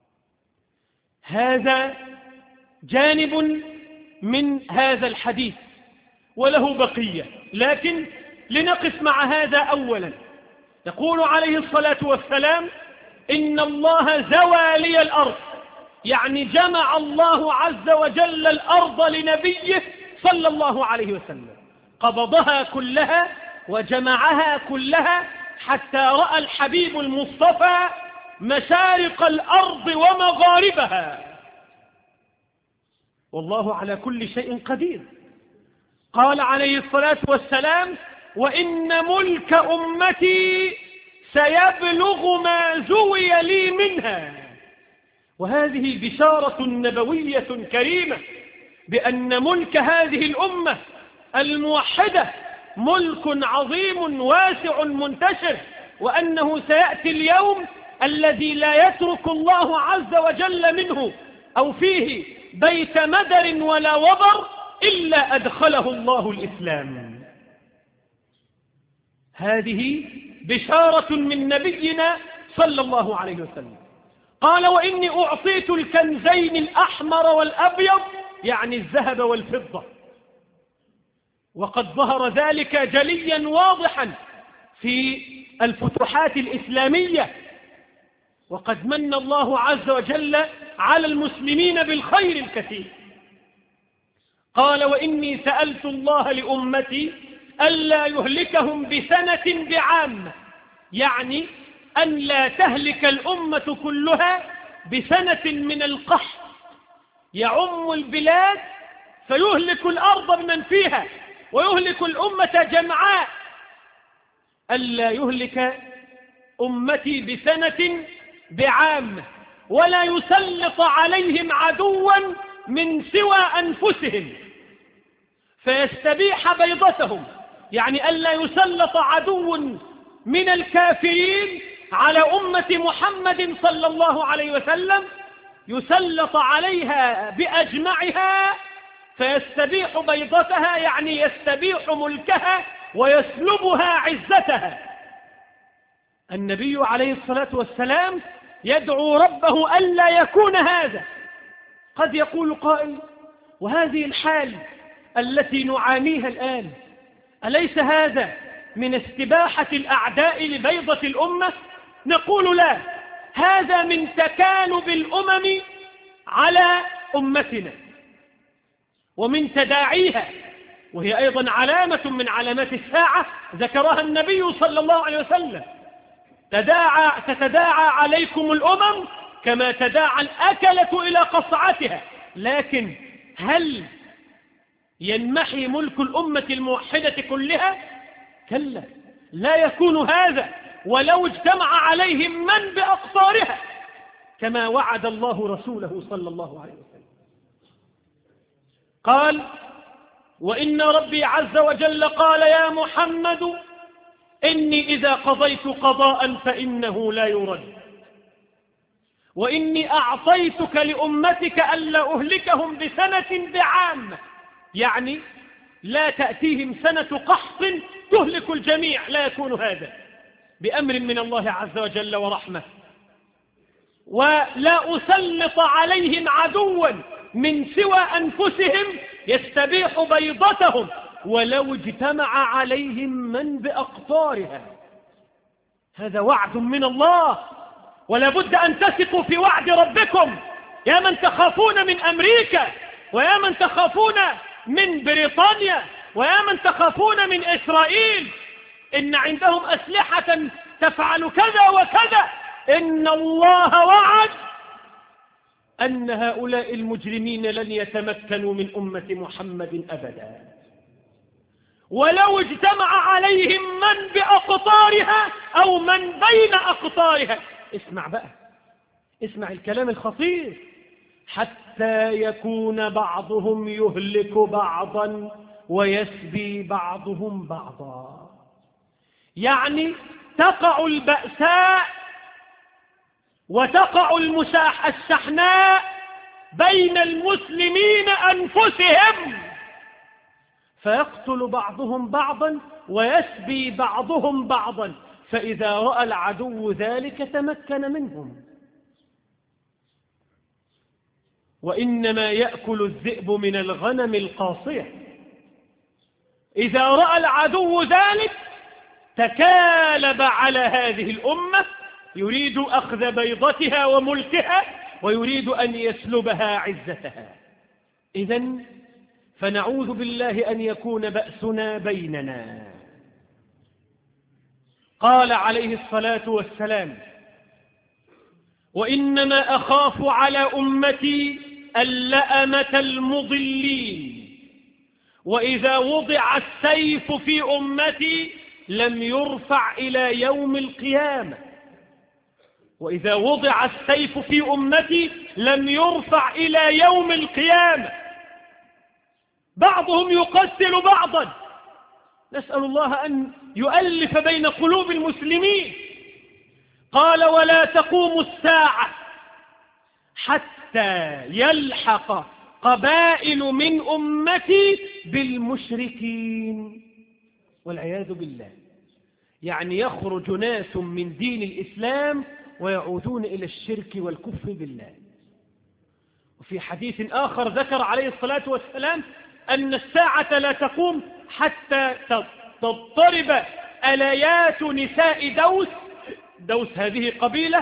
هذا جانب من هذا الحديث وله بقية، لكن لنقف مع هذا أولا. يقول عليه الصلاة والسلام: إن الله زوى لي الأرض، يعني جمع الله عز وجل الأرض لنبيه صلى الله عليه وسلم، قبضها كلها وجمعها كلها حتى رأى الحبيب المصطفى مشارق الأرض ومغاربها، والله على كل شيء قدير. قال عليه الصلاة والسلام: وإن ملك أمتي سيبلغ ما زوي لي منها. وهذه بشارة نبوية كريمة بأن ملك هذه الأمة الموحدة ملك عظيم واسع منتشر، وأنه سيأتي اليوم الذي لا يترك الله عز وجل منه أو فيه بيت مدر ولا وبر إلا أدخله الله الإسلام. هذه بشارة من نبينا صلى الله عليه وسلم. قال: وإني أعطيت الكنزين الأحمر والأبيض، يعني الذهب والفضة، وقد ظهر ذلك جليا واضحا في الفتوحات الإسلامية، وقد من الله عز وجل على المسلمين بالخير الكثير. قال: وإني سألت الله لأمتي ألا يهلكهم بسنة بعامة، يعني أن لا تهلك الأمة كلها بسنة من القحط يعم البلاد فيهلك الأرض بمن فيها ويهلك الأمة جمعاء، ألا يهلك أمتي بسنة بعامة، ولا يسلط عليهم عدوا من سوى أنفسهم فيستبيح بيضتهم، يعني ألا يسلط عدو من الكافرين على أمة محمد صلى الله عليه وسلم يسلط عليها بأجمعها فيستبيح بيضتها، يعني يستبيح ملكها ويسلبها عزتها. النبي عليه الصلاة والسلام يدعو ربه ألا يكون هذا. قد يقول قائل: وهذه الحال التي نعانيها الآن أليس هذا من استباحة الأعداء لبيضة الأمة؟ نقول: لا، هذا من تكالب الأمم على أمتنا ومن تداعيها، وهي أيضا علامة من علامات الساعة ذكرها النبي صلى الله عليه وسلم: تتداعى عليكم الأمم كما تداعى الأكلة إلى قصعتها. لكن هل ينمحي ملك الأمة الموحدة كلها؟ كلا، لا يكون هذا ولو اجتمع عليهم من بأقطارها. كما وعد الله رسوله صلى الله عليه وسلم. قال: وإن ربي عز وجل قال يا محمد إني إذا قضيت قضاء فإنه لا يرد، وإني أعطيتك لأمتك ألا أهلكهم بسنة بعامة، يعني لا تأتيهم سنة قحط تهلك الجميع، لا يكون هذا، بأمر من الله عز وجل ورحمة، ولا أسلط عليهم عدوا من سوى أنفسهم يستبيح بيضتهم ولو اجتمع عليهم من بأقطارها. هذا وعد من الله، ولا بد أن تثقوا في وعد ربكم يا من تخافون من أمريكا، ويا من تخافون من بريطانيا، ويا من تخافون من إسرائيل، إن عندهم أسلحة تفعل كذا وكذا. إن الله وعد أن هؤلاء المجرمين لن يتمكنوا من أمة محمد أبدا، ولو اجتمع عليهم من بأقطارها أو من بين أقطارها. اسمع بقى، اسمع الكلام الخطير: حتى يكون بعضهم يهلك بعضا ويسبي بعضهم بعضا. يعني تقع البأساء وتقع الشحناء بين المسلمين أنفسهم، فيقتل بعضهم بعضا ويسبي بعضهم بعضا، فإذا رأى العدو ذلك تمكن منهم. وإنما يأكل الذئب من الغنم القاصية. إذا رأى العدو ذلك تكالب على هذه الأمة، يريد أخذ بيضتها وملكها، ويريد أن يسلبها عزتها. إذن فنعوذ بالله أن يكون بأسنا بيننا. قال عليه الصلاة والسلام: وإنما أخاف على أمتي اللأمة المضلين، وإذا وضع السيف في أمتي لم يرفع إلى يوم القيامة. وإذا وضع السيف في أمتي لم يرفع إلى يوم القيامة. بعضهم يقتل بعضا، نسأل الله أن يؤلف بين قلوب المسلمين. قال: ولا تقوم الساعة حتى يلحق قبائل من أمتي بالمشركين، والعياذ بالله. يعني يخرج ناس من دين الإسلام ويعودون إلى الشرك والكفر بالله. وفي حديث آخر ذكر عليه الصلاة والسلام أن الساعة لا تقوم حتى تضطرب أليات نساء دوس هذه قبيلة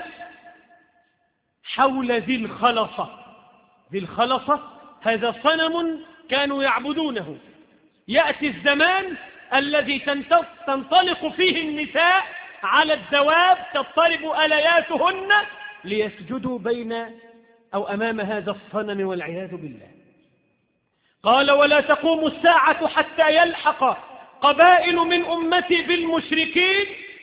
حول ذي الخلصة. ذي الخلصة هذا صنم كانوا يعبدونه. يأتي الزمان الذي تنطلق فيه النساء على الدواب، تضطرب ألياتهن ليسجدوا بين أو أمام هذا الصنم، والعياذ بالله. قال: ولا تقوم الساعة حتى يلحق قبائل من أمتي بالمشركين،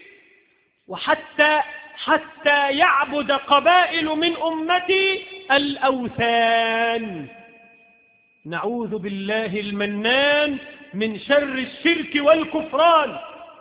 حتى يعبد قبائل من أمتي الأوثان. نعوذ بالله المنان من شر الشرك والكفران.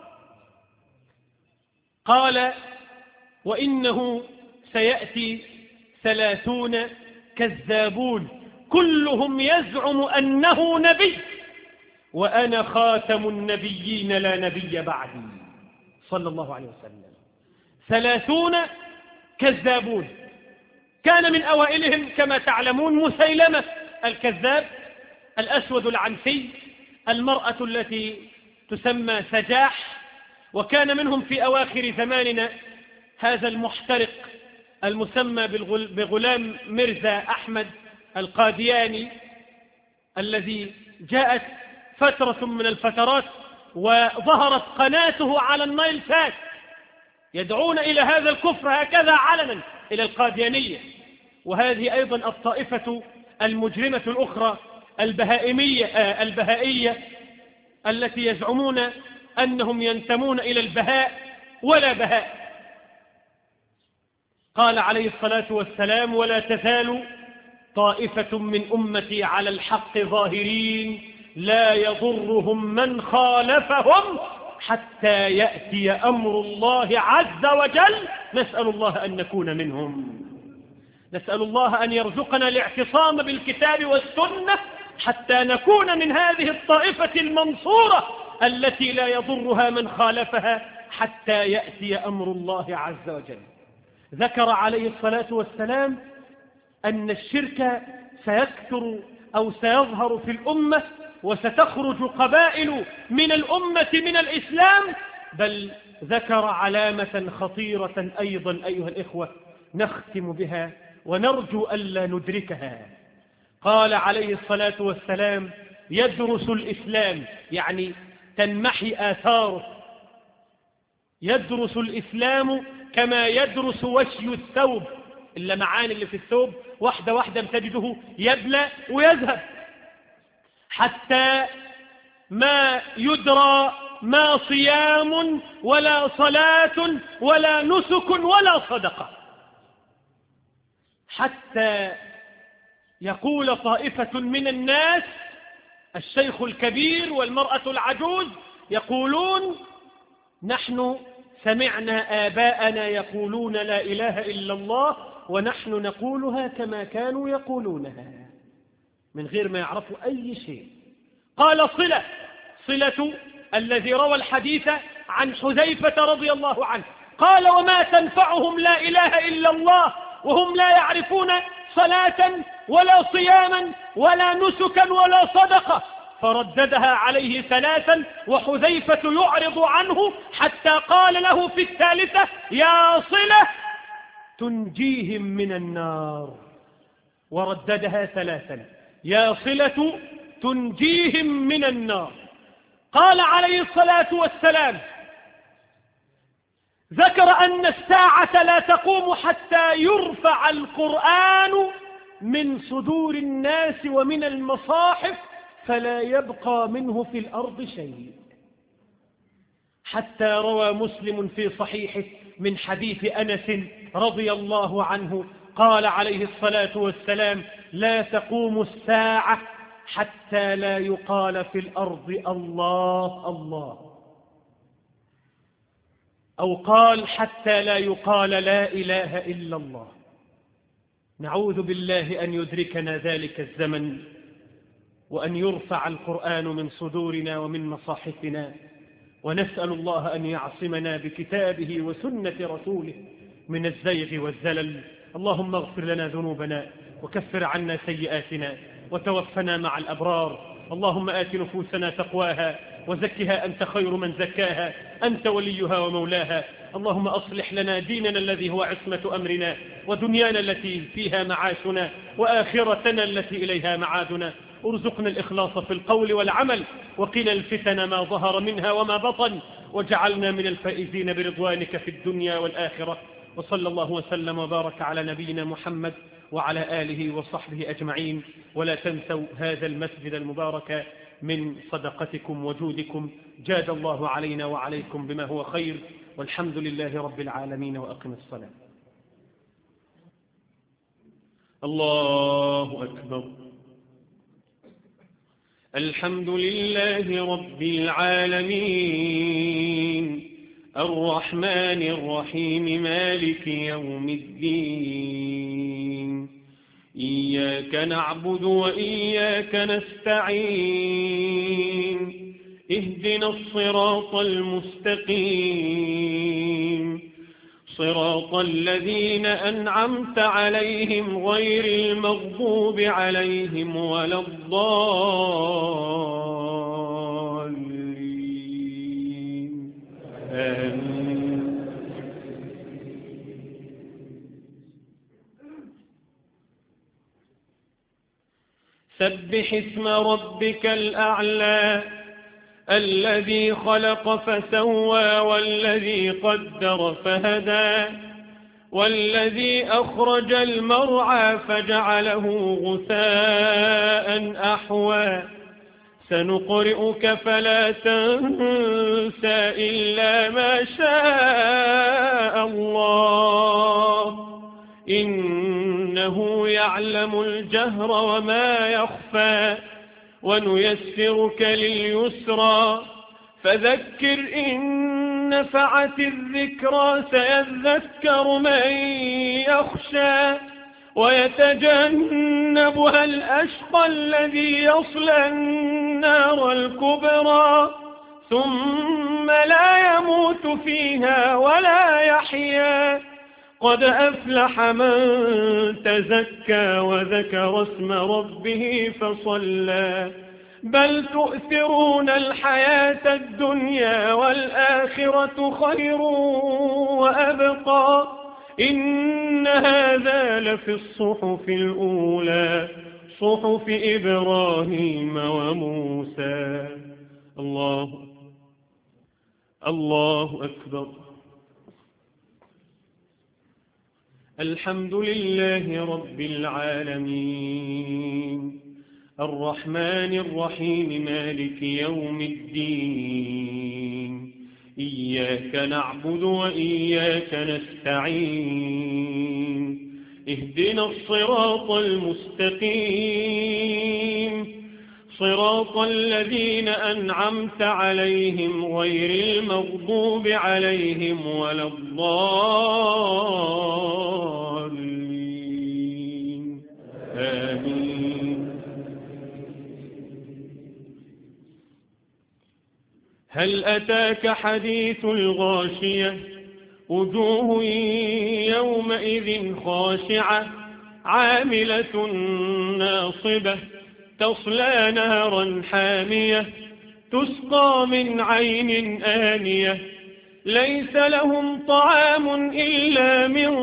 قال: وإنه سيأتي 30 كذابون كلهم يزعم أنه نبي، وأنا خاتم النبيين لا نبي بعدي، صلى الله عليه وسلم. 30 كذابون. كان من أوائلهم كما تعلمون مسيلمة الكذاب، الأسود العنسي، المرأة التي تسمى سجاح. وكان منهم في أواخر زماننا هذا المحترق المسمى بغلام مرزا أحمد القادياني، الذي جاءت فترة من الفترات وظهرت قناته على النايل سات يدعون إلى هذا الكفر هكذا علنا، إلى القاديانية. وهذه أيضا الطائفة المجرمة الأخرى البهائية التي يزعمون أنهم ينتمون إلى البهاء ولا بهاء. قال عليه الصلاة والسلام: ولا تزال طائفة من أمتي على الحق ظاهرين لا يضرهم من خالفهم حتى يأتي أمر الله عز وجل. نسأل الله أن نكون منهم. نسأل الله أن يرزقنا الاعتصام بالكتاب والسنة حتى نكون من هذه الطائفة المنصورة التي لا يضرها من خالفها حتى يأتي أمر الله عز وجل. ذكر عليه الصلاة والسلام أن الشرك سيكثر أو سيظهر في الأمة، وستخرج قبائل من الأمة من الإسلام، بل ذكر علامة خطيرة أيضا أيها الإخوة نختم بها ونرجو ألا ندركها. قال عليه الصلاة والسلام: يدرس الإسلام، يعني تنمحي آثاره. يدرس الإسلام كما يدرس وشي الثوب، اللمعان اللي في الثوب واحدة واحدة تجده يبلى ويذهب، حتى ما يدرى ما صيام ولا صلاة ولا نسك ولا صدقة، حتى يقول طائفة من الناس، الشيخ الكبير والمرأة العجوز، يقولون: نحن سمعنا آباءنا يقولون لا إله إلا الله ونحن نقولها كما كانوا يقولونها، من غير ما يعرفوا أي شيء. قال صلة الذي روى الحديث عن حذيفة رضي الله عنه، قال: وما تنفعهم لا إله إلا الله وهم لا يعرفون صلاة ولا صياما ولا نسكا ولا صدقة. فرددها عليه ثلاثا وحذيفة يعرض عنه حتى قال له في الثالثة: يا صلة تنجيهم من النار. ورددها ثلاثا: يا صلة تنجيهم من النار. قال عليه الصلاة والسلام: ذكر أن الساعة لا تقوم حتى يرفع القرآن من صدور الناس ومن المصاحف فلا يبقى منه في الأرض شيء. حتى روى مسلم في صحيحه من حديث أنس رضي الله عنه قال عليه الصلاة والسلام: لا تقوم الساعة حتى لا يقال في الأرض الله الله، أو قال: حتى لا يقال لا إله إلا الله. نعوذ بالله أن يدركنا ذلك الزمن، وأن يرفع القرآن من صدورنا ومن مصاحفنا، ونسأل الله أن يعصمنا بكتابه وسنة رسوله من الزيغ والزلل. اللهم اغفر لنا ذنوبنا وكفر عنا سيئاتنا وتوفنا مع الأبرار. اللهم آت نفوسنا تقواها وزكها أنت خير من زكاها، أنت وليها ومولاها. اللهم أصلح لنا ديننا الذي هو عصمة أمرنا، ودنيانا التي فيها معاشنا، وآخرتنا التي إليها معادنا. ارزقنا الإخلاص في القول والعمل، وقنا الفتن ما ظهر منها وما بطن، وجعلنا من الفائزين برضوانك في الدنيا والآخرة. وصلى الله وسلم وبارك على نبينا محمد وعلى آله وصحبه أجمعين. ولا تنسوا هذا المسجد المبارك من صدقتكم وجودكم. جاد الله علينا وعليكم بما هو خير، والحمد لله رب العالمين. وأقم الصلاة. الله أكبر. الحمد لله رب العالمين، الرحمن الرحيم، مالك يوم الدين. إياك نعبد وإياك نستعين، اهدنا الصراط المستقيم، صراط الذين أنعمت عليهم غير المغضوب عليهم ولا الضالين. آمين. سبح اسم ربك الأعلى الذي خلق فسوى والذي قدر فهدى والذي أخرج المرعى فجعله غثاء أحوى. سنقرئك فلا تنسى إلا ما شاء الله إنه يعلم الجهر وما يخفى ونيسرك لليسرى فذكر إن نفعت الذكرى سيذكر من يخشى ويتجنبها الأشقى الذي يصلى النار الكبرى ثم لا يموت فيها ولا يحيا قد أفلح من تزكى وذكر اسم ربه فصلى بل تؤثرون الحياة الدنيا والآخرة خير وأبقى إن هذا لفي الصحف الأولى صحف إبراهيم وموسى. الله أكبر. الحمد لله رب العالمين الرحمن الرحيم مالك يوم الدين إياك نعبد وإياك نستعين اهدنا الصراط المستقيم صراط الذين أنعمت عليهم غير المغضوب عليهم ولا الضالين آمين. هل أتاك حديث الغاشية وجوه يومئذ خاشعة عاملة ناصبة تصلى نارا حامية تسقى من عين آنية ليس لهم طعام إلا من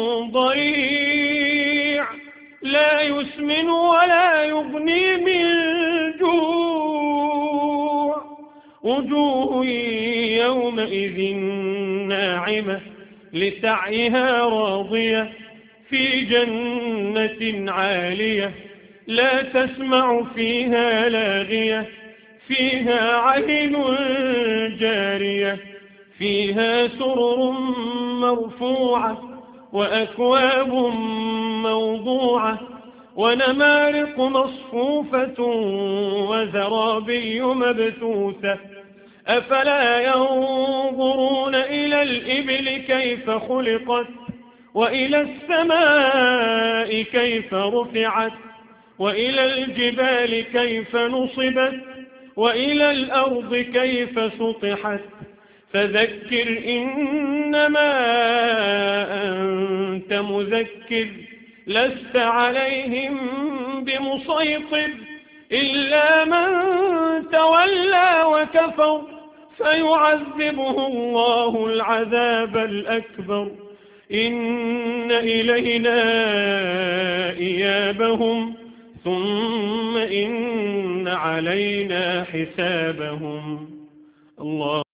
ضريع لا يسمن ولا يغني من جوع وجوه يومئذ ناعمة لسعيها راضية في جنة عالية لا تسمع فيها لاغية فيها عين جارية فيها سرر مرفوعة وأكواب موضوعة ونمارق مصفوفة وزرابي مبثوثة أفلا ينظرون إلى الإبل كيف خلقت وإلى السماء كيف رفعت وإلى الجبال كيف نصبت وإلى الأرض كيف سطحت فذكر إنما أنت مذكر لست عليهم بمسيطر إلا من تولى وكفر فيعذبه الله العذاب الأكبر إن إلينا إيابهم ثم إن علينا حسابهم. الله